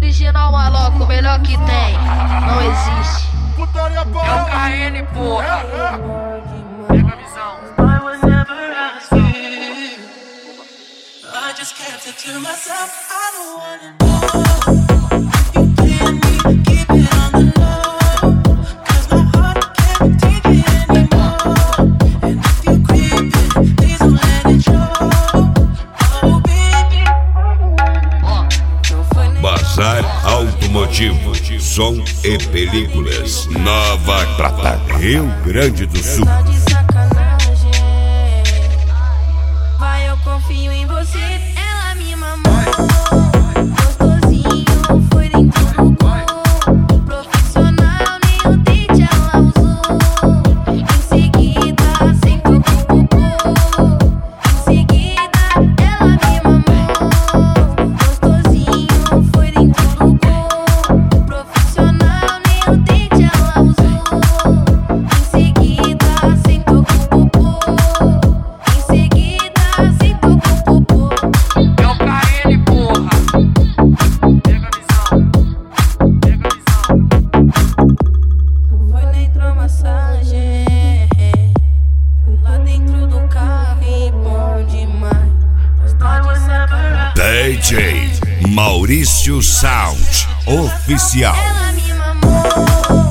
Original maloco, o melhor que tem. Não existe. É o KN, porra. Pega a visão. I just kept it to myself. I don't wanna know. You playing me, keep it on the low. 'Cause my heart can't take it anymore. And if you creeping, please don't let it show. Oh baby. Bazar Automotivo, som e películas. Nova Prata, Rio Grande do Sul. Tá de sacanagem. Vai, eu confio em você. Ela me mamou. Gostosinho, foi dentro do gol. Profissional, nem o dente ela usou. Em seguida, sentou com o popô. Em seguida, ela me mamou. Gostosinho, foi dentro do gol. Profissional, nem o dente ela usou. Em seguida, sentou com o popô. Em seguida, sentou com o popô. É o KN, porra. Pega a visão. Pega a visão. Foi na hidromassagem. Fui lá dentro do carro e bom demais. Tá de sacanagem. DJ Maurício Sound Oficial. Ela me mamou.